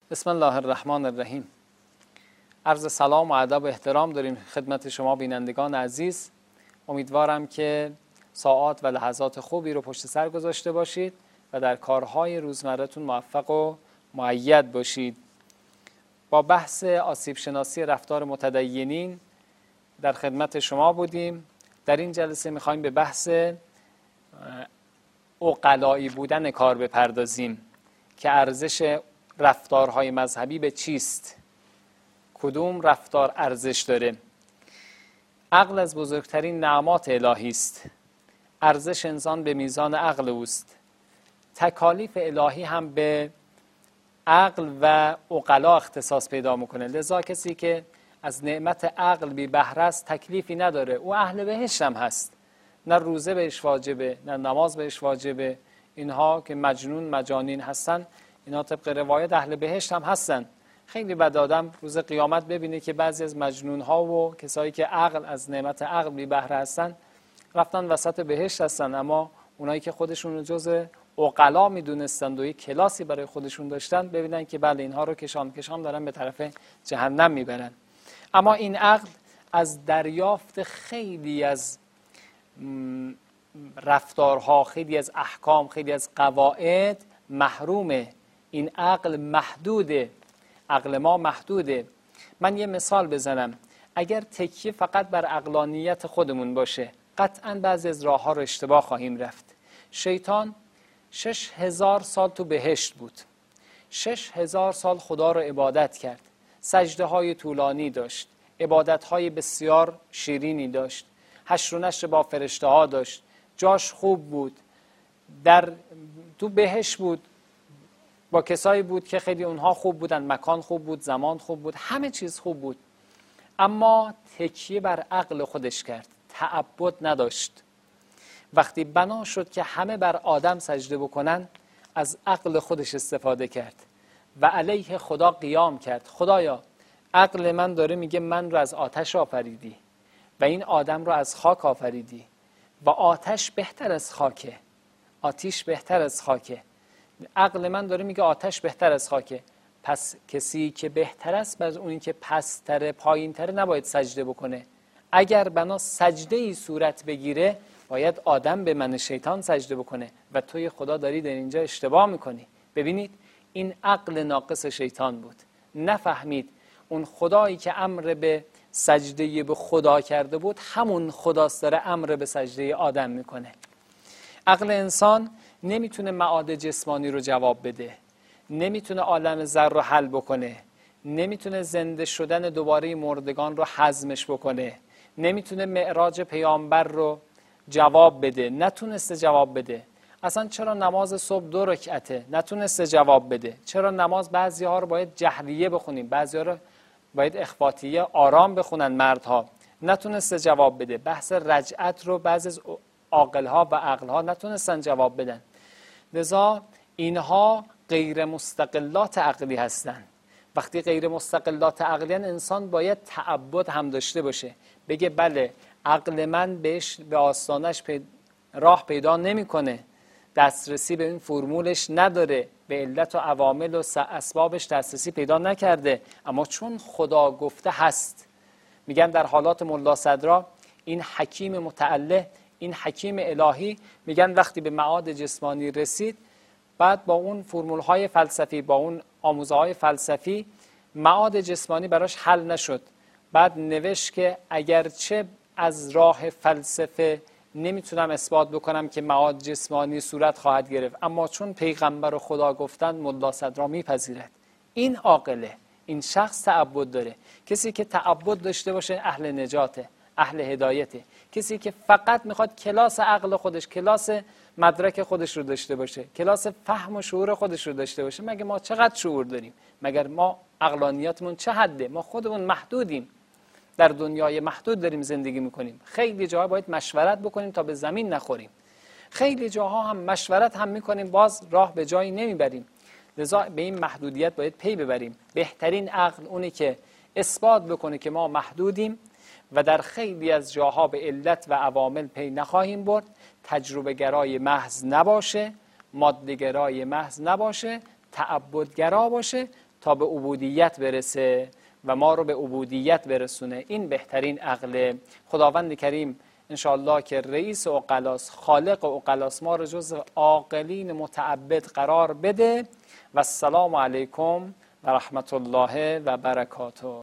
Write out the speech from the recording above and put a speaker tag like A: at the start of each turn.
A: بسم الله الرحمن الرحیم. عرض سلام و ادب و احترام داریم خدمت شما بینندگان عزیز. امیدوارم که ساعات و لحظات خوبی رو پشت سر گذاشته باشید و در کارهای روزمره‌تون موفق و مؤید باشید. با بحث آسیب شناسی رفتار متدینین در خدمت شما بودیم. در این جلسه می‌خوایم به بحث عقلایی بودن کار بپردازیم که ارزش رفتارهای مذهبی به چیست؟ کدوم رفتار ارزش داره؟ عقل از بزرگترین نعمات الهی است. ارزش انسان به میزان عقل اوست. تکالیف الهی هم به عقل و عقلا اختصاص پیدا میکنه. لذا کسی که از نعمت عقل بی بهره است تکلیفی نداره. او اهل بهشت هم هست. نه روزه بهش واجبه، نه نماز بهش واجبه. اینها که مجانین هستن، اینا طبق روایت اهل بهشت هم هستن. خیلی بد آدم روز قیامت ببینه که بعضی از مجنون ها و کسایی که عقل از نعمت عقل بی بهره هستن رفتن وسط بهشت هستن، اما اونایی که خودشون رو جز عقلا میدونستند و یک کلاسی برای خودشون داشتن ببینن که بله اینها رو کشان دارن به طرف جهنم میبرن. اما این عقل از دریافت خیلی از رفتارها، خیلی از احکام، خیلی از قواعد محرومه. این عقل محدوده، عقل ما محدوده. من یه مثال بزنم. اگر تکیه فقط بر عقلانیت خودمون باشه قطعاً بعضی از راه ها رو اشتباه خواهیم رفت. شیطان 6000 سال تو بهشت بود، 6000 سال خدا رو عبادت کرد، سجده های طولانی داشت، عبادت های بسیار شیرینی داشت، حشر و نشر با فرشته ها داشت، جاش خوب بود، تو بهشت بود، با کسایی بود که خیلی اونها خوب بودن، مکان خوب بود، زمان خوب بود، همه چیز خوب بود. اما تکیه بر عقل خودش کرد، تعبد نداشت. وقتی بنا شد که همه بر آدم سجده بکنن از عقل خودش استفاده کرد و علیه خدا قیام کرد. خدایا عقل من داره میگه من رو از آتش آفریدی و این آدم رو از خاک آفریدی و آتش بهتر از خاکه، آتش بهتر از خاکه. عقل من داره میگه آتش بهتر از خاکه. پس کسی که بهتر است بر اونی که پستره، پایینتره نباید سجده بکنه. اگر بنا سجده ای صورت بگیره باید آدم به من شیطان سجده بکنه و توی خدا داری در اینجا اشتباه میکنی. ببینید این عقل ناقص شیطان بود، نفهمید اون خدایی که امر به سجده به خدا کرده بود همون خداست داره امر به سجده آدم میکنه. عقل انسان نمیتونه معاد جسمانی رو جواب بده، نمیتونه عالم ذر رو حل بکنه، نمیتونه زنده شدن دوباره مردگان رو هضمش بکنه، نمیتونه معراج پیامبر رو جواب بده، نتونسته جواب بده. اصلا چرا نماز صبح 2 رکعته؟ نتونسته جواب بده. چرا نماز بعضی ها رو باید جهریه بخونیم، بعضی ها رو باید اخفاتیه آرام بخونن مردها؟ نتونسته جواب بده. بحث رجعت رو بعضی از عاقل‌ها و عقل‌ها نتونستن جواب بدن. لذا اینها غیر مستقلات عقلی هستن. وقتی غیر مستقلات عقلی هستن انسان باید تعبد هم داشته باشه، بگه بله عقل من به آستانش راه پیدا نمیکنه، دسترسی به این فرمولش نداره، به علت و عوامل و اسبابش دسترسی پیدا نکرده، اما چون خدا گفته هست. میگن در حالات ملا صدرا این حکیم متعله، این حکیم الهی، میگن وقتی به معاد جسمانی رسید بعد با اون فرمول‌های فلسفی، با اون آموزه‌های فلسفی معاد جسمانی براش حل نشد. بعد نوشت که اگرچه از راه فلسفه نمیتونم اثبات بکنم که معاد جسمانی صورت خواهد گرفت، اما چون پیغمبر و خدا گفتن ملا صدرا میپذیرد. این عاقله، این شخص تعبد داره. کسی که تعبد داشته باشه اهل نجاته، اهل هدایته. کسی که فقط میخواد کلاس عقل خودش، کلاس مدرک خودش رو داشته باشه، کلاس فهم و شعور خودش رو داشته باشه. مگه ما چقدر شعور داریم؟ مگر ما عقلانیتمون چه حده؟ ما خودمون محدودیم، در دنیای محدود داریم زندگی میکنیم. خیلی جاها باید مشورت بکنیم تا به زمین نخوریم، خیلی جاها هم مشورت هم میکنیم باز راه به جایی نمیبریم. لذا به این محدودیت باید پی ببریم. بهترین عقل اونی که اثبات بکنه که ما محدودیم و در خیلی از جاها به علت و عوامل پی نخواهیم برد، تجربه گرای محض نباشه، ماده گرای محض نباشه، تعبد گرا باشه. تا به عبودیت برسه و ما رو به عبودیت برسونه. این بهترین عقله. خداوند کریم انشاءالله که رئیس عقلاست، خالق عقلاست، ما رو جزو عاقلین متعبد قرار بده. و السلام علیکم و رحمت الله و برکاته.